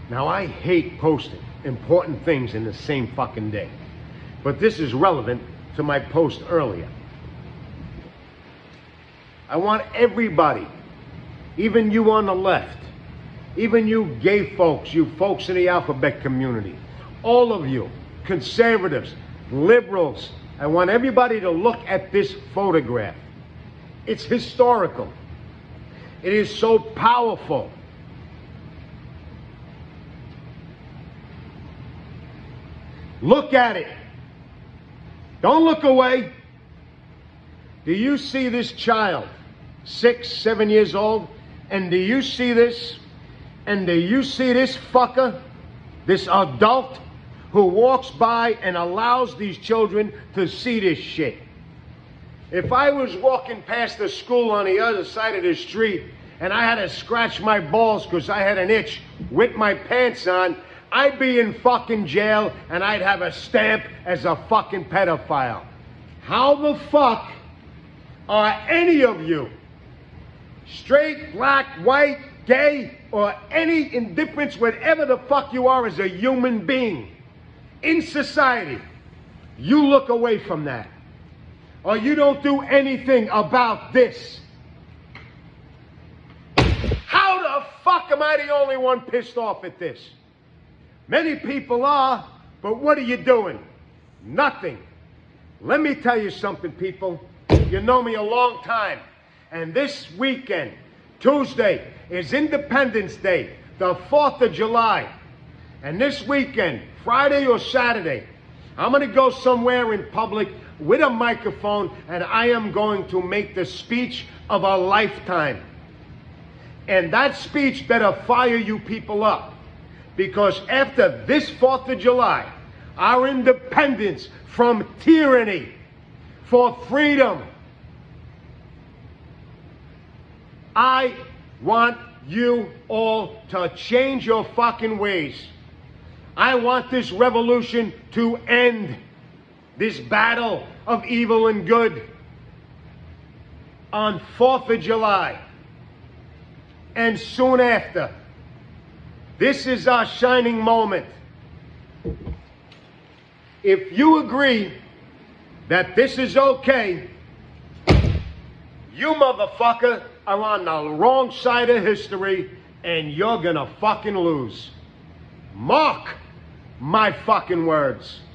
Now, I hate posting important things in the same fucking day, but this is relevant to my post earlier. I want everybody, even you on the left, even you gay folks, you folks in the alphabet community, all of you, conservatives, liberals, I want everybody to look at this photograph. It's historical. It is so powerful. Look at it. Don't look away. Do you see this child, 6, 7 years old? And do you see this? And do you see this fucker, this adult who walks by and allows these children to see this shit? If I was walking past the school on the other side of the street and I had to scratch my balls because I had an itch with my pants on, I'd be in fucking jail and I'd have a stamp as a fucking pedophile. How the fuck are any of you, straight, black, white, gay, or any indifference, whatever the fuck you are as a human being in society, you look away from that? Or you don't do anything about this? How the fuck am I the only one pissed off at this? Many people are, but what are you doing? Nothing. Let me tell you something, people. You know me a long time. And this weekend, Tuesday, is Independence Day, the 4th of July. And this weekend, Friday or Saturday, I'm going to go somewhere in public with a microphone and I am going to make the speech of a lifetime. And that speech better fire you people up. Because after this 4th of July, our independence from tyranny, for freedom, I want you all to change your fucking ways. I want this revolution to end, this battle of evil and good, on 4th of July. And soon after. This is our shining moment. If you agree that this is okay, you motherfucker are on the wrong side of history and you're gonna fucking lose. Mark my fucking words.